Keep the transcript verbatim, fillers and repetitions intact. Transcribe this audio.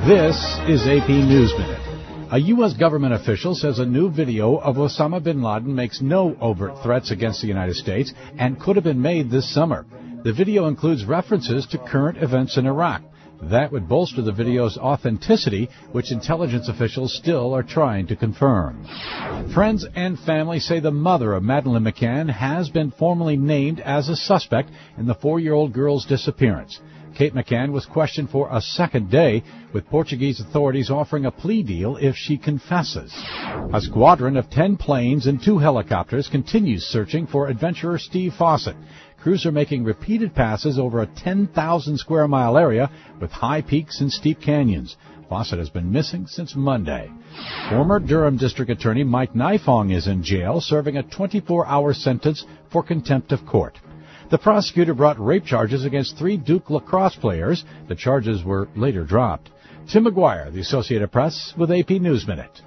This is A P News Minute. A U S government official says a new video of Osama bin Laden makes no overt threats against the United States and could have been made this summer. The video includes references to current events in Iraq. That would bolster the video's authenticity, which intelligence officials still are trying to confirm. Friends and family say the mother of Madeleine McCann has been formally named as a suspect in the four-year-old girl's disappearance. Kate McCann was questioned for a second day, with Portuguese authorities offering a plea deal if she confesses. A squadron of ten planes and two helicopters continues searching for adventurer Steve Fossett. Crews are making repeated passes over a ten thousand square mile area with high peaks and steep canyons. Fossett has been missing since Monday. Former Durham District Attorney Mike Nifong is in jail, serving a twenty-four hour sentence for contempt of court. The prosecutor brought rape charges against three Duke lacrosse players. The charges were later dropped. Tim McGuire, The Associated Press, with A P News Minute.